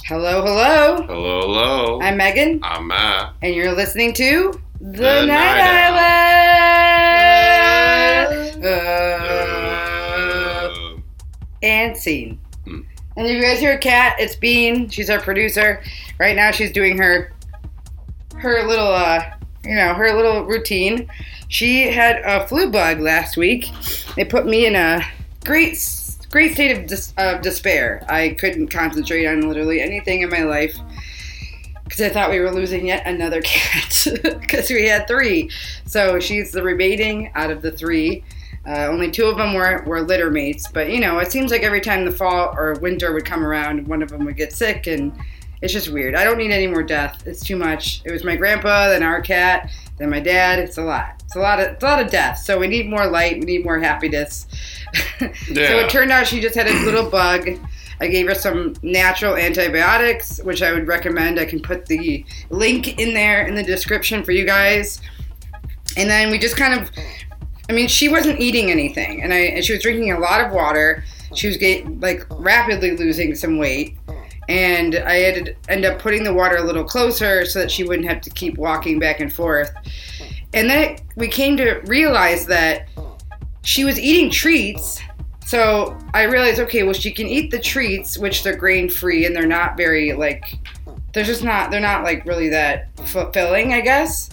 Hello, hello. Hello, hello. I'm Megan. I'm Matt. And you're listening to The Night Island. And scene. And if you guys hear a cat, it's Bean. She's our producer. Right now she's doing her little, her little routine. She had a flu bug last week. It put me in a great state of despair. I couldn't concentrate on literally anything in my life because I thought we were losing yet another cat because we had 3. So she's the remaining out of the 3. Only 2 of them were litter mates. But, it seems like every time the fall or winter would come around, one of them would get sick, and it's just weird. I don't need any more death. It's too much. It was my grandpa, then our cat, then my dad. It's a lot. It's a lot of death. So we need more light. We need more happiness. Yeah. So it turned out she just had a little bug. I gave her some natural antibiotics, which I would recommend. I can put the link in there in the description for you guys. And then we just she wasn't eating anything, and she was drinking a lot of water. She was rapidly losing some weight, and I had to end up putting the water a little closer so that she wouldn't have to keep walking back and forth. And then we came to realize that she was eating treats. So I realized, okay, well, she can eat the treats, which they're grain-free, and they're not very, they're not really that fulfilling, I guess.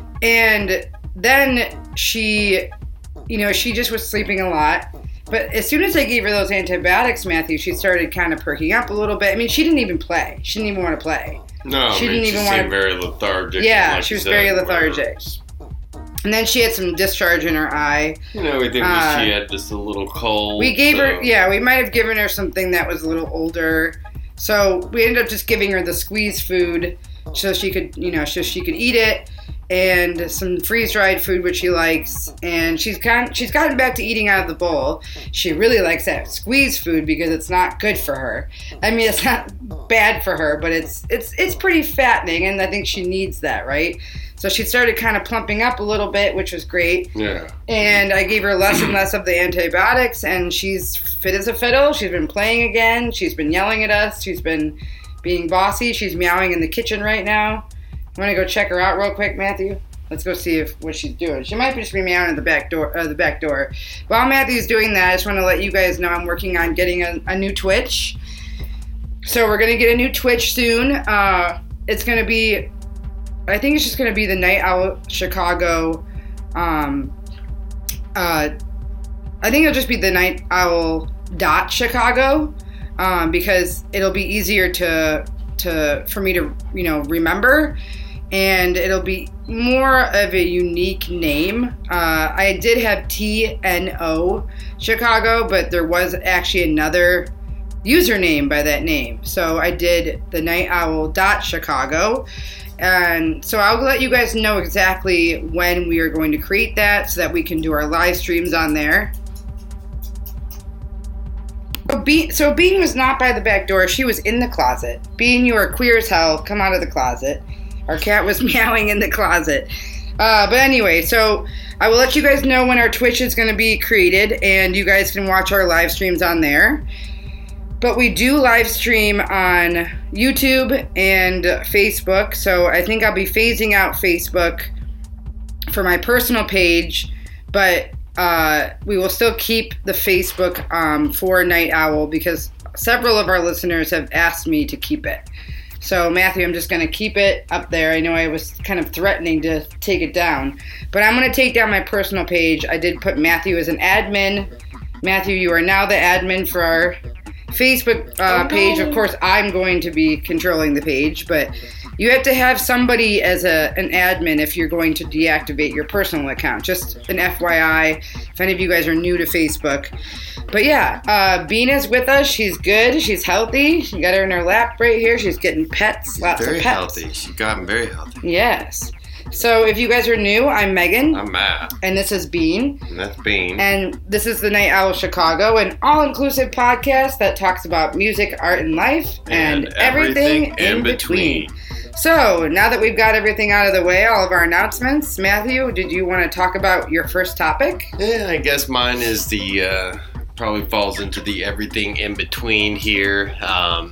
And then she just was sleeping a lot. But as soon as I gave her those antibiotics, Matthew, she started kind of perking up a little bit. I mean, she didn't even play. She didn't even want to play. No, she seemed very lethargic. Yeah, she was very lethargic. And then she had some discharge in her eye. We think she had just a little cold. We gave her, we might have given her something that was a little older. So we ended up just giving her the squeeze food so she could eat it, and some freeze-dried food, which she likes. And she's gotten back to eating out of the bowl. She really likes that squeeze food because it's not good for her. I mean, it's not bad for her, but it's pretty fattening, and I think she needs that, right? So she started kind of plumping up a little bit, which was great. Yeah. And I gave her less and less of the antibiotics, and she's fit as a fiddle. She's been playing again. She's been yelling at us. She's been being bossy. She's meowing in the kitchen right now. I'm going to go check her out real quick, Matthew. Let's go see what she's doing. She might just be meowing at the back door. While Matthew's doing that, I just want to let you guys know I'm working on getting a new Twitch. So we're going to get a new Twitch soon. It's going to be... I think it's just going to be the Night Owl Chicago. I think it'll just be the Night Owl .Chicago because it'll be easier for me to remember, and it'll be more of a unique name. I did have TNO Chicago, but there was actually another username by that name, so I did the Night Owl .Chicago. And so I'll let you guys know exactly when we are going to create that so that we can do our live streams on there. So Bean was not by the back door. She was in the closet. Bean, you are queer as hell. Come out of the closet. Our cat was meowing in the closet. But anyway, so I will let you guys know when our Twitch is going to be created, and you guys can watch our live streams on there. But we do live stream on YouTube and Facebook, so I think I'll be phasing out Facebook for my personal page, but we will still keep the Facebook for Night Owl because several of our listeners have asked me to keep it. So, Matthew, I'm just going to keep it up there. I know I was kind of threatening to take it down, but I'm going to take down my personal page. I did put Matthew as an admin. Matthew, you are now the admin for our Facebook page. Of course, I'm going to be controlling the page, but you have to have somebody as an admin if you're going to deactivate your personal account. Just an FYI, if any of you guys are new to Facebook. But yeah, Bean is with us. She's good. She's healthy. You got her in her lap right here. She's getting pets. Lots of pets. Very healthy. She's gotten very healthy. Yes. So if you guys are new, I'm Megan. I'm Matt. And this is Bean. And that's Bean. And this is the Night Owl Chicago, an all-inclusive podcast that talks about music, art, and life, and everything in between. So now that we've got everything out of the way, all of our announcements, Matthew, did you want to talk about your first topic? Yeah, I guess mine is probably falls into the everything in between here.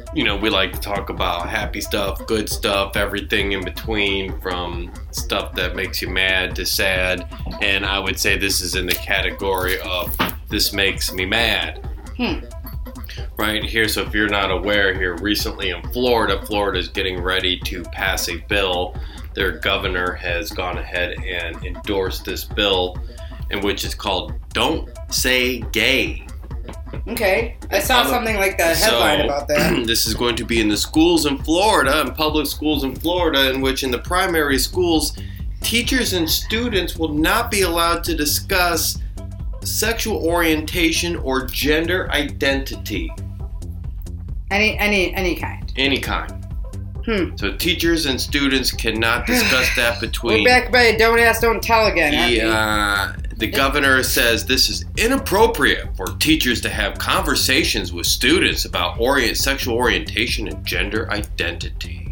we like to talk about happy stuff, good stuff, everything in between, from stuff that makes you mad to sad. And I would say this is in the category of this makes me mad. Right here. So if you're not aware, here recently in Florida is getting ready to pass a bill. Their governor has gone ahead and endorsed this bill, in which is called Don't Say Gay. Okay. I saw something like that headline about that. This is going to be in the schools in Florida, in public schools in Florida, in which in the primary schools, teachers and students will not be allowed to discuss sexual orientation or gender identity. Any kind. Any kind. So teachers and students cannot discuss that between... We're back by don't ask, don't tell again, aren't we? The governor says this is inappropriate for teachers to have conversations with students about sexual orientation and gender identity.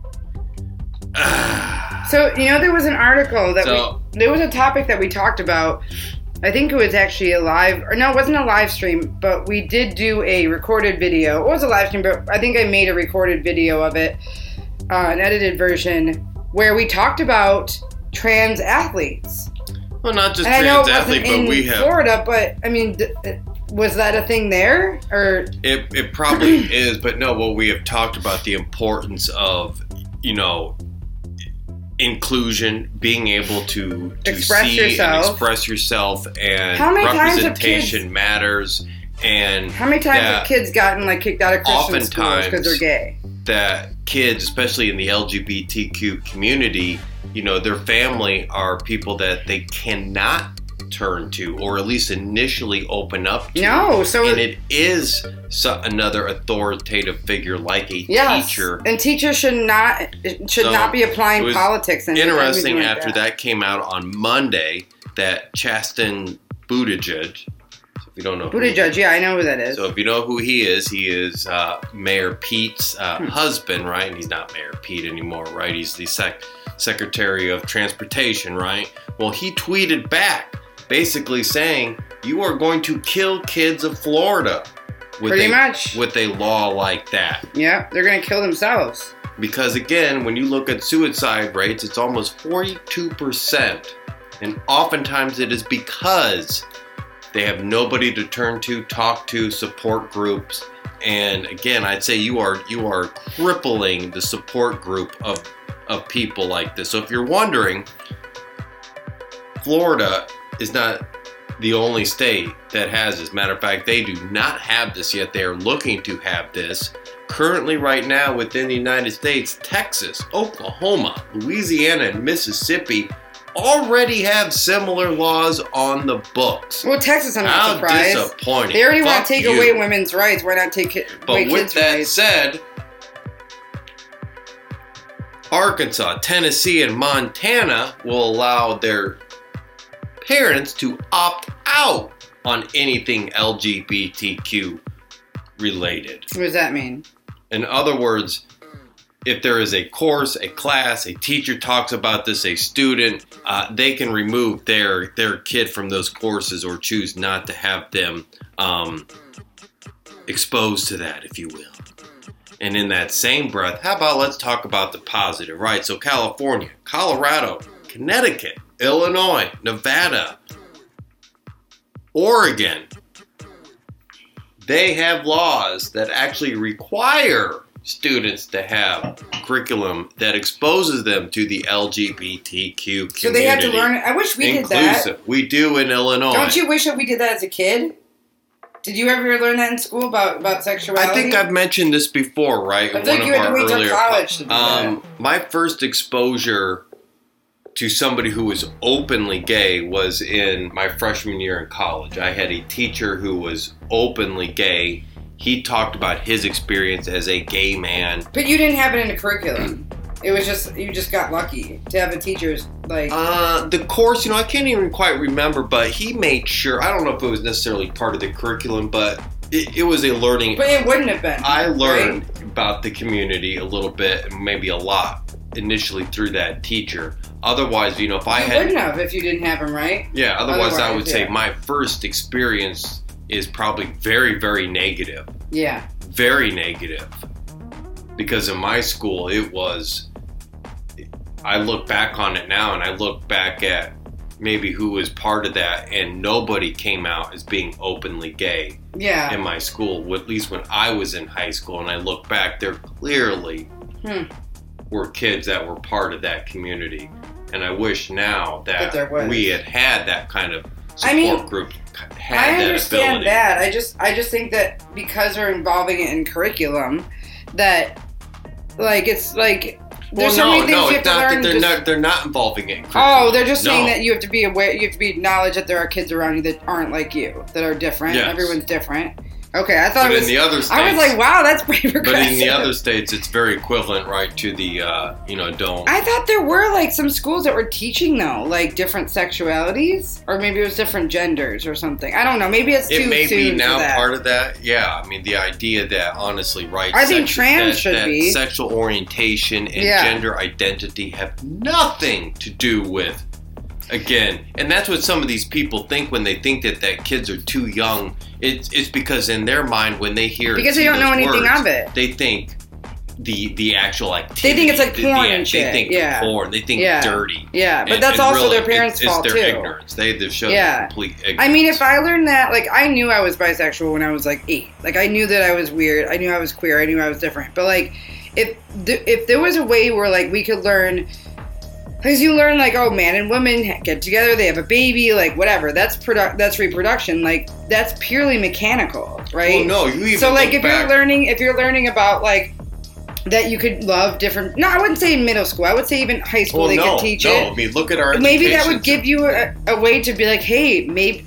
So, there was an article that there was a topic that we talked about. I think it was actually it wasn't a live stream, but we did do a recorded video. It was a live stream, but I think I made a recorded video of it, an edited version, where we talked about trans athletes. Well, not just trans athletes, but we have Florida. But I mean, was that a thing there, or it probably is? But no. Well, we have talked about the importance of inclusion, being able to express see yourself. And express yourself, and representation matters. And how many times have kids gotten kicked out of Christian schools because they're gay? That kids, especially in the LGBTQ community, their family are people that they cannot turn to, or at least initially open up to. And it is another authoritative figure like a teacher. And teachers should not be applying politics. And interesting after that came out on Monday that Chasten Buttigieg. So if you don't know Buttigieg, I know who that is. So if you know who he is Mayor Pete's husband, right? And he's not Mayor Pete anymore, right? He's the Secretary of Transportation, right? Well, he tweeted back, basically saying, you are going to kill kids of Florida with a law like that. Yeah, they're going to kill themselves. Because again, when you look at suicide rates, it's almost 42%. And oftentimes it is because they have nobody to turn to, talk to, support groups. And again, I'd say you are crippling the support group of people like this. So if you're wondering, Florida is not the only state that has this. Matter of fact, they do not have this yet. They are looking to have this. Currently, right now, within the United States, Texas, Oklahoma, Louisiana, and Mississippi already have similar laws on the books. Well, Texas, I'm not surprised. How disappointing. They already want to take away women's rights. Why not take away kids' rights? But with that said, Arkansas, Tennessee, and Montana will allow their parents to opt out on anything LGBTQ related. What does that mean? In other words, if there is a course, a class, a teacher talks about this, a student, they can remove their kid from those courses or choose not to have them exposed to that, if you will. And in that same breath, how about let's talk about the positive, right? So California, Colorado, Connecticut, Illinois, Nevada, Oregon, they have laws that actually require students to have curriculum that exposes them to the LGBTQ community. So they have to learn it. I wish we did that. We do in Illinois. Don't you wish that we did that as a kid? Did you ever learn that in school about sexuality? I think I've mentioned this before, right? I think you had to wait till college to do that. My first exposure to somebody who was openly gay was in my freshman year in college. I had a teacher who was openly gay. He talked about his experience as a gay man. But you didn't have it in the curriculum. It was just, you just got lucky to have a teacher's, the course, I can't even quite remember, but he made sure, I don't know if it was necessarily part of the curriculum, but it was a learning. But it wouldn't have been. I learned about the community a little bit, maybe a lot, initially through that teacher. Otherwise, if I had... You wouldn't have if you didn't have him, right? Yeah, otherwise I would say my first experience is probably very, very negative. Yeah. Very negative. Because in my school, it was, I look back on it now and I look back at maybe who was part of that, and nobody came out as being openly gay in my school, at least when I was in high school. And I look back, there clearly were kids that were part of that community. And I wish now that we had that kind of support group. I understand that. I just think that because we're involving it in curriculum, that like it's like there's so many things you have to learn. They're not involving it in curriculum. Oh, they're just saying that you have to be aware. You have to be acknowledge that there are kids around you that aren't like you, that are different. Yes. Everyone's different. Okay, I thought but in the other states, I was like, wow, that's pretty progressive. But in the other states, it's very equivalent, right, to the, don't. I thought there were, like, some schools that were teaching, though, like, different sexualities. Or maybe it was different genders or something. I don't know. Maybe it's too soon. It may be now part of that. Yeah, I mean, the idea that, honestly, right, I think trans should be. Sexual orientation and gender identity have nothing to do with, again, and that's what some of these people think when they think that kids are too young. It's because in their mind, when they hear because they don't know anything words, of it, they think the actual activity. They think it's like porn and shit. They think porn. They think dirty. Yeah, but that's also really, their parents' fault too. It's their ignorance. They've shown complete ignorance. I mean, if I learned that, like, I knew I was bisexual when I was like 8. Like, I knew that I was weird. I knew I was queer. I knew I was different. But like, if there was a way where like we could learn. Because you learn, like, oh, man and woman get together, they have a baby, like, whatever. That's reproduction. Like, that's purely mechanical, right? Well, no, you even so, like, if you're learning about, like, that you could love different. No, I wouldn't say in middle school. I would say even high school they could teach it. I mean, look at our. Maybe that would give you a way to be like, hey,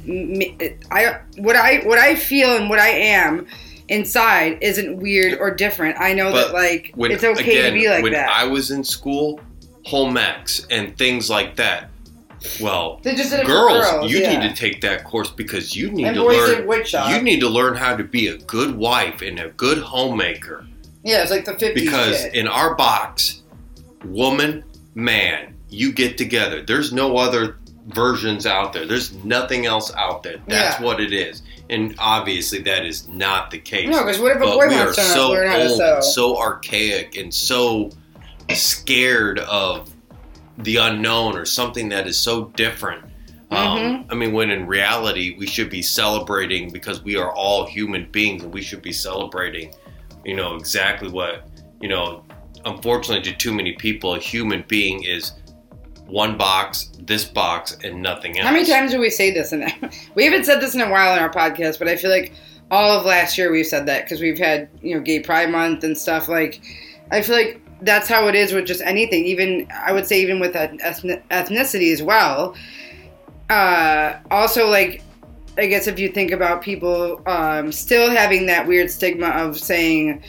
what I feel and what I am inside isn't weird or different. I know that, like, it's okay to be like when that. When I was in school, home ec and things like that. Well, girls, you need to take that course because you need to learn. You need to learn how to be a good wife and a good homemaker. Yeah, it's like the 50s. Because in our box, woman, man, you get together. There's no other versions out there. There's nothing else out there. That's what it is. And obviously that is not the case. No, because what if a boy wants to learn how to sew? So archaic and so scared of the unknown or something that is so different. I mean, when in reality, we should be celebrating because we are all human beings and we should be celebrating, exactly what, unfortunately to too many people, a human being is one box, this box, and nothing else. How many times do we say this? We haven't said this in a while in our podcast, but I feel like all of last year we've said that because we've had, Gay Pride Month and stuff. Like, I feel like that's how it is with just anything. Even, I would say, even with ethnicity as well. Also, like, I guess if you think about people still having that weird stigma of saying,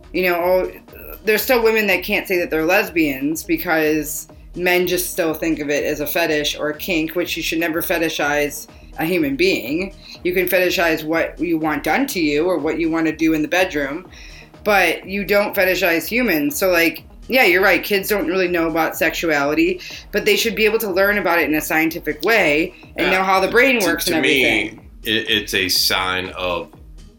there's still women that can't say that they're lesbians because men just still think of it as a fetish or a kink, which you should never fetishize a human being. You can fetishize what you want done to you or what you want to do in the bedroom, but you don't fetishize humans. So, like, yeah, you're right. Kids don't really know about sexuality, but they should be able to learn about it in a scientific way and know how the brain works and everything. Me, it's a sign of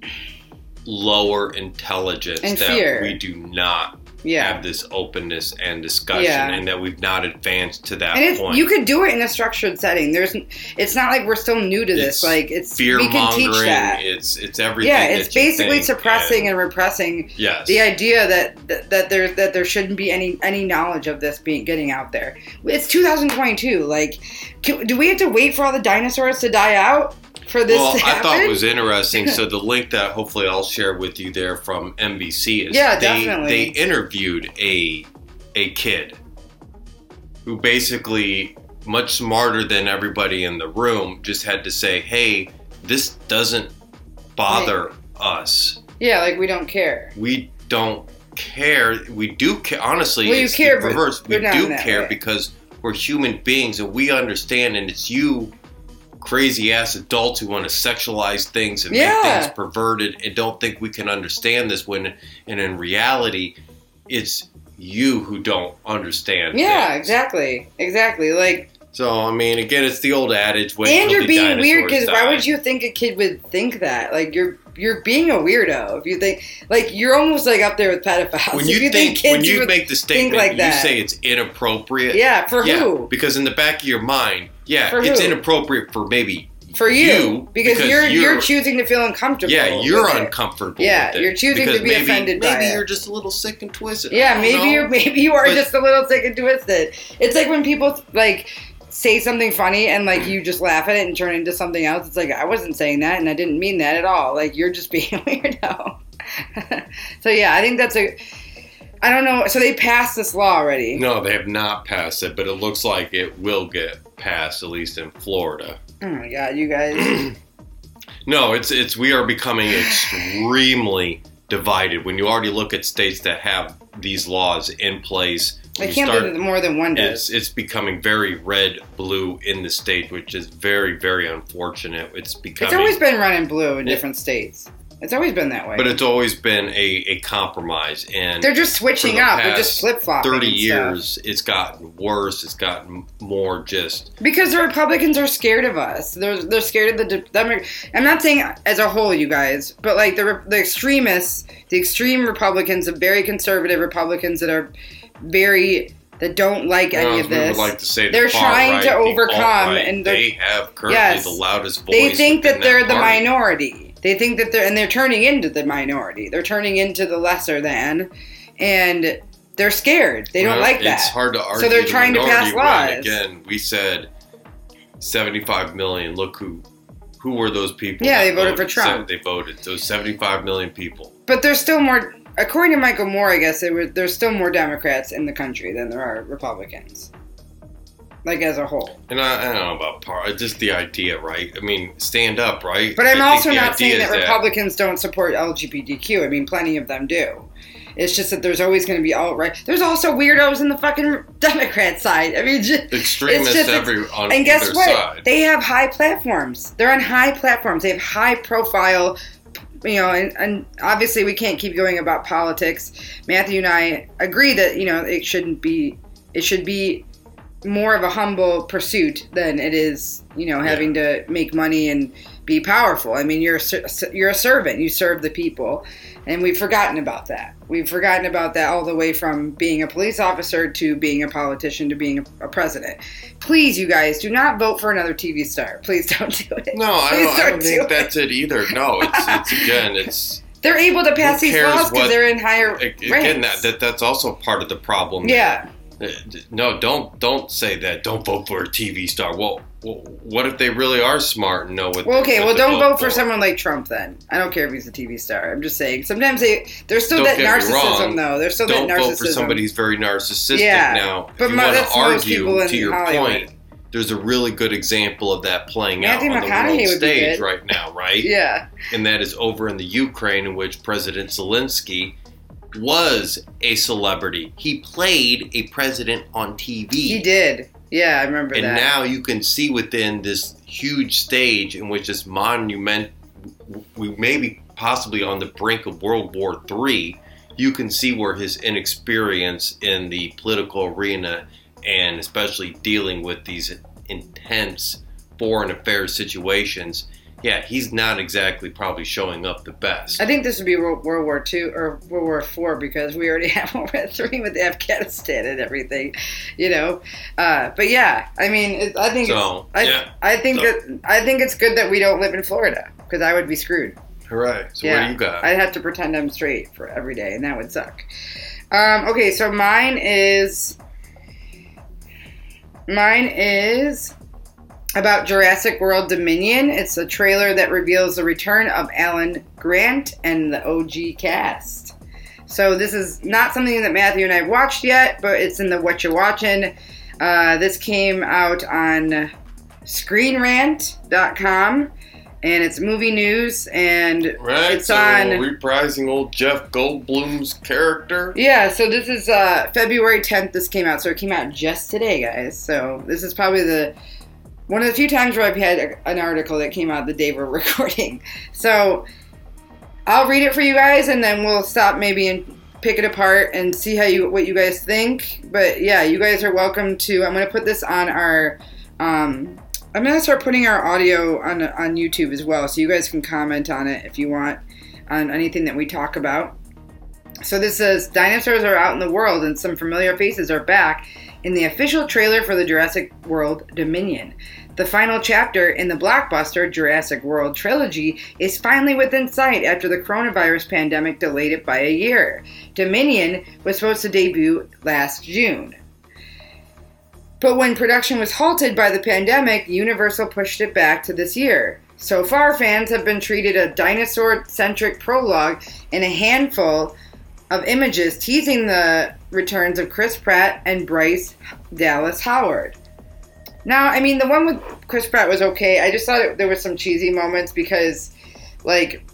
lower intelligence and that fear. We do not have this openness and discussion, and that we've not advanced to that point. You could do it in a structured setting. It's not like we're still new to this. Like, it's fear-mongering. We can teach that. It's everything. Yeah, it's basically suppressing and repressing the idea that there shouldn't be any knowledge of this getting out there. It's 2022. Like, do we have to wait for all the dinosaurs to die out for this to happen? I thought it was interesting. So the link that hopefully I'll share with you there from NBC is definitely. They interviewed a kid who basically, much smarter than everybody in the room, just had to say, hey, this doesn't bother us. Yeah, like, we don't care. We don't care. We do care. Honestly, it's care, the reverse. We do care because we're human beings and we understand, and it's you crazy ass adults who want to sexualize things and make things perverted and don't think we can understand this and in reality it's you who don't understand things. exactly. Like, so I mean, again, it's the old adage, and you're being weird because why would you think a kid would think that? Like, you're being a weirdo. If you think like you're almost like up there with pedophiles. When you make the statement, like that, you say it's inappropriate. Yeah, for who? Because in the back of your mind, for it's who? Inappropriate for maybe for you because you're choosing to feel uncomfortable. Yeah, you're uncomfortable. Yeah, with it you're choosing to be offended by it. Maybe you're just a little sick and twisted. Yeah, maybe you are just a little sick and twisted. It's like when people like say something funny and like you just laugh at it and turn it into something else. It's like I wasn't saying that and I didn't mean that at all. Like you're just being a weirdo. So yeah, I think that's I don't know. So they passed this law already. No, they have not passed it, but it looks like it will get passed, at least in Florida. Oh my God, you guys. No, it's we are becoming extremely divided. When you already look at states that have these laws in place, I can't believe that more than one does. It's becoming very red, blue in the state, which is very, very unfortunate. It's always been red and blue in different states. It's always been that way. But it's always been a compromise, and they're just switching up. They're just flip-flopping. 30 years, it's gotten worse. It's gotten more just because the Republicans are scared of us. They're scared of the. I'm not saying as a whole, you guys, but like the extremists, the extreme Republicans, the very conservative Republicans that don't like any of this. Would like to say they're trying to overcome, and they have currently the loudest voice. They think that they're the party. Minority. They think that they're turning into the minority. They're turning into the lesser than, and they're scared. They don't like that. It's hard to argue. So they're trying to pass laws. Again, we said 75 million. Look who were those people? Yeah, they voted for Trump. They voted. Those 75 million people. But there's still more. According to Michael Moore, I guess there's still more Democrats in the country than there are Republicans. Like as a whole. And I don't know about just the idea, right? I mean, stand up, right? But I'm also not saying that Republicans don't support LGBTQ. I mean, plenty of them do. It's just that there's always going to be alt-right. There's also weirdos in the fucking Democrat side. I mean, extremists on and guess either what? Side. They have high platforms. They're on high platforms. They have high profile. You know, and obviously we can't keep going about politics. Matthew and I agree that it should be more of a humble pursuit than it is, having to make money and be powerful. I mean, you're a servant. You serve the people. And we've forgotten about that. We've forgotten about that all the way from being a police officer to being a politician to being a president. Please, you guys, do not vote for another TV star. Please don't do it. No, I don't think that's it either. No, it's they're able to pass these laws because they're in higher ranks. That's also part of the problem. Yeah. No, don't say that. Don't vote for a TV star. Well, what if they really are smart and know what? Well, okay. Well, don't vote for someone like Trump then. I don't care if he's a TV star. I'm just saying. Sometimes there's still that narcissism, though. There's still that narcissism. Don't vote for somebody who's very narcissistic. Now, if you want to argue to your point, there's a really good example of that playing out on the world stage right now, right? Yeah. And that is over in the Ukraine, in which President Zelensky was a celebrity. He played a president on TV. He did. Yeah, I remember that. And now you can see within this huge stage in which this monument, we may be possibly on the brink of World War III, you can see where his inexperience in the political arena and especially dealing with these intense foreign affairs situations, yeah, he's not exactly probably showing up the best. I think this would be World War II or World War IV because we already have World War III with Afghanistan and everything, But yeah, I mean, I think it's good that we don't live in Florida because I would be screwed. Hooray! So what do you got? I'd have to pretend I'm straight for every day, and that would suck. Okay, so mine is about Jurassic World Dominion. It's a trailer that reveals the return of Alan Grant and the OG cast. So this is not something that Matthew and I have watched yet, but it's in the What You're Watching. This came out on ScreenRant.com, and it's movie news, and it's on reprising old Jeff Goldblum's character. Yeah, so this is February 10th. This came out, so it came out just today, guys. So this is probably one of the few times where I've had an article that came out the day we're recording. So I'll read it for you guys, and then we'll stop maybe and pick it apart and see what you guys think. But yeah, you guys are welcome to. I'm going to put this on our I'm going to start putting our audio on YouTube as well, so you guys can comment on it if you want, on anything that we talk about. So this says, dinosaurs are out in the world and some familiar faces are back in the official trailer for the Jurassic World Dominion. The final chapter in the blockbuster Jurassic World trilogy is finally within sight after the coronavirus pandemic delayed it by a year. Dominion was supposed to debut last June. But when production was halted by the pandemic, Universal pushed it back to this year. So far, fans have been treated a dinosaur-centric prologue and a handful of images teasing the returns of Chris Pratt and Bryce Dallas Howard. Now, I mean, the one with Chris Pratt was okay. I just thought there was some cheesy moments because, like,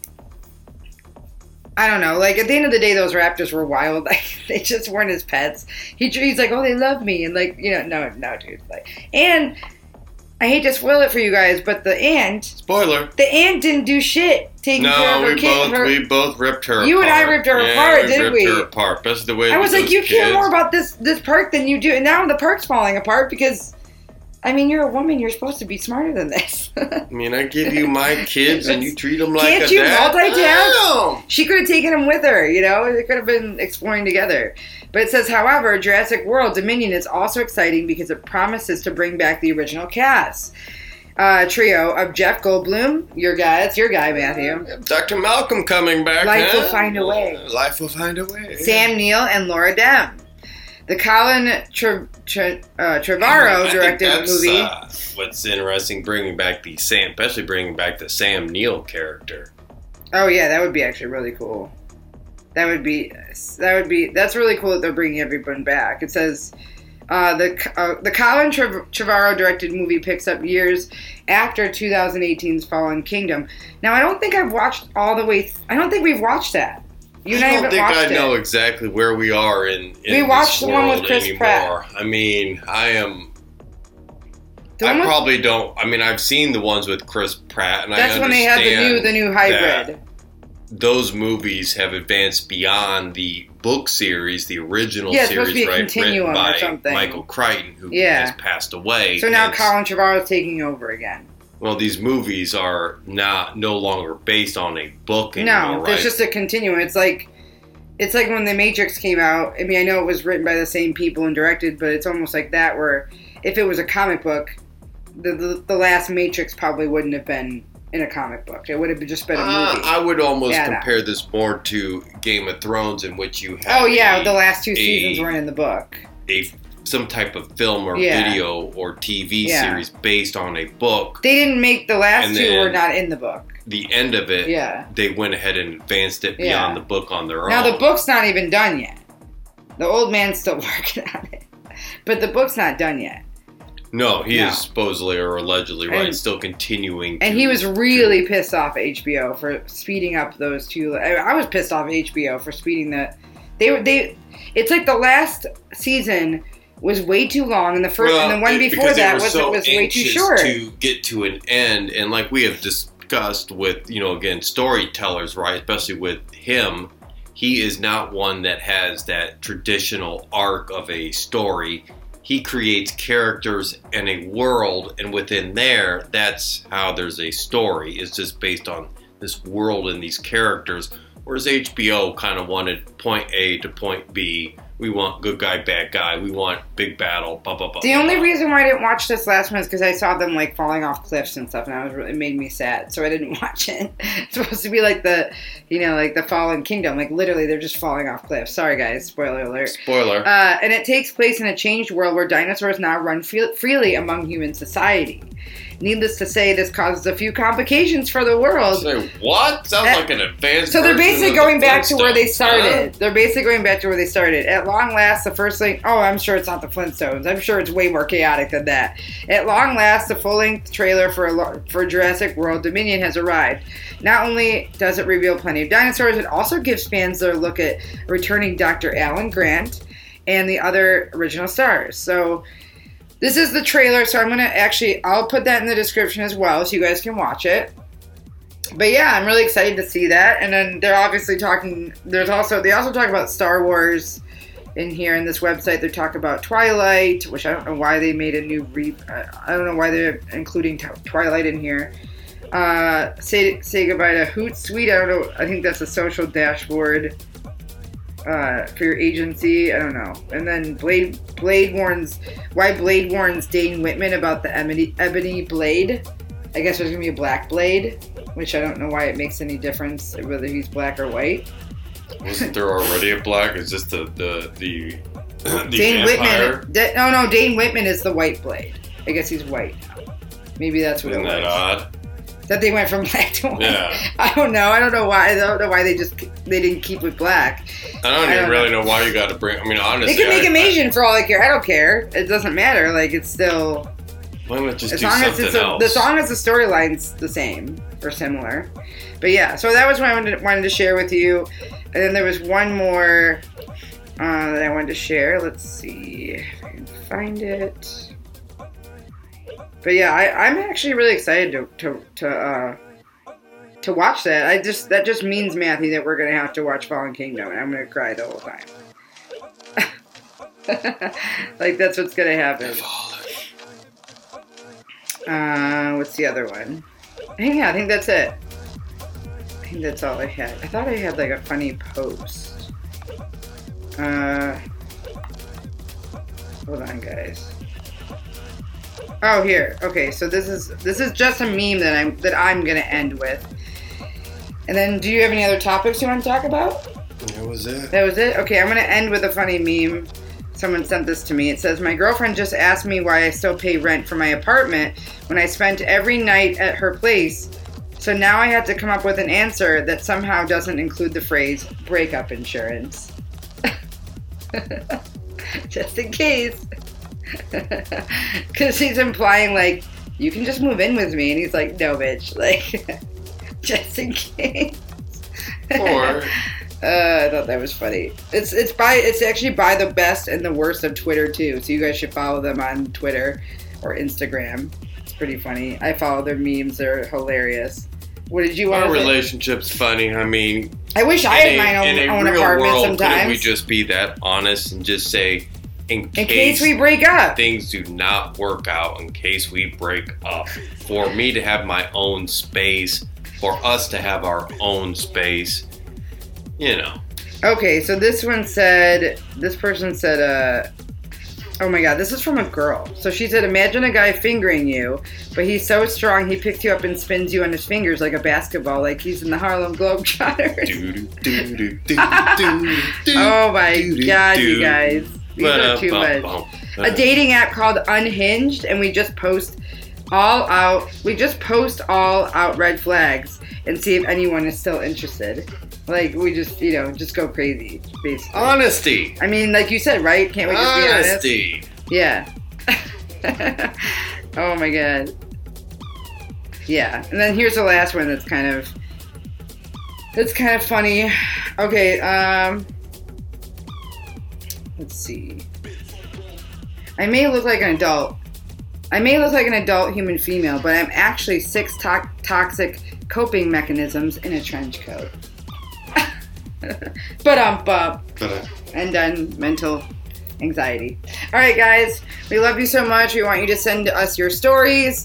I don't know. Like, at the end of the day, those raptors were wild. Like, they just weren't his pets. He's like, oh, they love me. And, like, you know, no, dude. Like, and I hate to spoil it for you guys, but the ant... Spoiler. The ant didn't do shit taking care of her kid. We both ripped her apart. You and I ripped her apart, didn't we? We ripped her apart. That's the way I was like, you care more about this park than you do. And now the park's falling apart because... I mean, you're a woman. You're supposed to be smarter than this. I mean, I give you my kids and you treat them like Can't a you dad. multitask? She could have taken him with her, you know? They could have been exploring together. But it says, however, Jurassic World Dominion is also exciting because it promises to bring back the original cast. Trio of Jeff Goldblum, your guy. That's your guy, Matthew. Dr. Malcolm coming back. Life will find a way. Life will find a way. Sam Neill and Laura Dern. The Colin Trevorrow directed movie. What's interesting, especially bringing back the Sam Neill character. Oh yeah, that would be actually really cool. That's really cool that they're bringing everyone back. It says the Colin Trevorrow directed movie picks up years after 2018's Fallen Kingdom. Now I don't think I've watched all the way. I don't think we've watched that. I don't think I know exactly where we are in we watched this the one with world Chris anymore. Pratt. I mean, probably don't. I mean, I've seen the ones with Chris Pratt, and that's when they had the new hybrid. Those movies have advanced beyond the book series, the original series, supposed to be a continuum written by or something. Michael Crichton, who has passed away. So now Colin Trevorrow is taking over again. Well, these movies are no longer based on a book anymore, No, there's just a continuum. It's like when The Matrix came out. I mean, I know it was written by the same people and directed, but it's almost like that where if it was a comic book, the last Matrix probably wouldn't have been in a comic book. It would have just been a movie. I would almost compare this more to Game of Thrones, in which you have the last two seasons weren't in the book. Some type of film or video or TV series based on a book. They didn't make the last two were not in the book. The end of it, they went ahead and advanced it beyond the book on their own. Now the book's not even done yet. The old man's still working on it. But the book's not done yet. No, he is supposedly or allegedly still continuing. And he was really pissed off at HBO for speeding up those two. I was pissed off at HBO for speeding that. It's like the last season was way too long, and and the one before that was way too short to get to an end. And like we have discussed with again storytellers, right? Especially with him, he is not one that has that traditional arc of a story. He creates characters and a world, and within there, that's how there's a story. It's just based on this world and these characters. Whereas HBO kind of wanted point A to point B. We want good guy, bad guy. We want big battle, blah, blah, blah. The only reason why I didn't watch this last one is because I saw them, like, falling off cliffs and stuff, and it made me sad, so I didn't watch it. It's supposed to be like the Fallen Kingdom. Like, literally, they're just falling off cliffs. Sorry, guys. Spoiler alert. Spoiler. And it takes place in a changed world where dinosaurs now run freely among human society. Needless to say, this causes a few complications for the world. Say what? Sounds like an advanced. So they're basically going back to where they started. They're basically going back to where they started. At long last, the first thing. Oh, I'm sure it's not the Flintstones. I'm sure it's way more chaotic than that. At long last, the full-length trailer for Jurassic World Dominion has arrived. Not only does it reveal plenty of dinosaurs, it also gives fans their look at returning Dr. Alan Grant and the other original stars. So. This is the trailer, so I'll put that in the description as well, so you guys can watch it. But yeah, I'm really excited to see that. And then they're obviously they also talk about Star Wars in here in this website. They talk about Twilight, which I don't know why they made a new I don't know why they're including Twilight in here. Say goodbye to Hootsuite. I don't know. I think that's a social dashboard for your agency. I don't know. And then Blade warns Dane Whitman about the ebony blade. I guess there's gonna be a black blade, which I don't know why it makes any difference whether he's black or white. Wasn't there already a black? Is this the Dane vampire? Whitman? No, Dane Whitman is the white blade. I guess he's white now. Maybe that's what Isn't it was. that odd? That they went from black to white. Yeah. I don't know. I don't know why they didn't keep with black. I don't even really know why you got to bring. I mean, honestly, They can make him Asian for all I care. I don't care. It doesn't matter. Like, it's still. Why not just As do long as something else? as long as the storyline's the same or similar. But yeah, so that was what I wanted to share with you. And then there was one more that I wanted to share. Let's see if I can find it. But yeah, I'm actually really excited to watch that. That just means, Matthew, that we're gonna have to watch Fallen Kingdom, and I'm gonna cry the whole time. Like, that's what's gonna happen. What's the other one? I think that's it. I think that's all I had. I thought I had like a funny post. Hold on, guys. Oh, here. Okay, so this is just a meme that I'm gonna end with. And then, do you have any other topics you want to talk about? That was it. That was it? Okay, I'm gonna end with a funny meme. Someone sent this to me. It says, "My girlfriend just asked me why I still pay rent for my apartment when I spent every night at her place. So now I have to come up with an answer that somehow doesn't include the phrase breakup insurance." Just in case. Because he's implying, like, you can just move in with me. And he's like, no, bitch. Like, just in case. Or... I thought that was funny. It's actually by the best and the worst of Twitter too. So you guys should follow them on Twitter or Instagram. It's pretty funny. I follow their memes. They're hilarious. What did you want Our to say? relationship's funny. I mean, I wish I had my own real apartment world, sometimes. couldn't we just be that honest and just say, in case we break up, things do not work out, in case we break up, for me to have my own space, for us to have our own space, you know. Okay, so this person said, oh my god, this is from a girl. So she said, imagine a guy fingering you, but he's so strong he picks you up and spins you on his fingers like a basketball, like he's in the Harlem Globetrotters. Oh my god, you guys. These are too much. A dating app called Unhinged, and we just post all out red flags and see if anyone is still interested. Like, we just, just go crazy, basically. Honesty. I mean, like you said, right? Can't we just be honest? Honesty. Yeah. Oh my god. Yeah. And then here's the last one that's kind of funny. Okay, let's see. I may look like an adult human female, but I'm actually 6 toxic coping mechanisms in a trench coat. And then mental anxiety. All right, guys, we love you so much. We want you to send us your stories.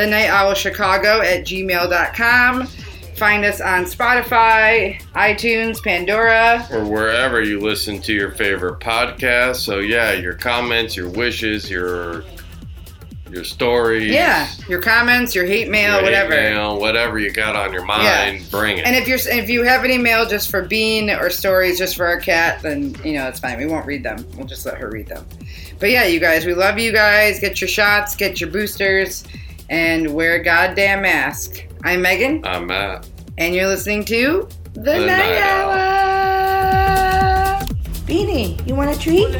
TheNightOwlChicago@gmail.com. Find us on Spotify, iTunes, Pandora, or wherever you listen to your favorite podcast. So yeah, your comments, your wishes, your stories. Yeah, your comments, your hate mail, whatever you got on your mind, bring it. And if you have any mail just for Bean or stories just for our cat, then it's fine. We won't read them. We'll just let her read them. But yeah, you guys, we love you guys. Get your shots, get your boosters, and wear a goddamn mask. I'm Megan. I'm Matt. And you're listening to The Night Owl. Beanie, you want a treat?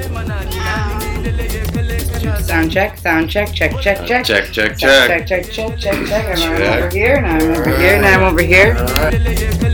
Sound check, check. Check. I'm over here, now I'm over here.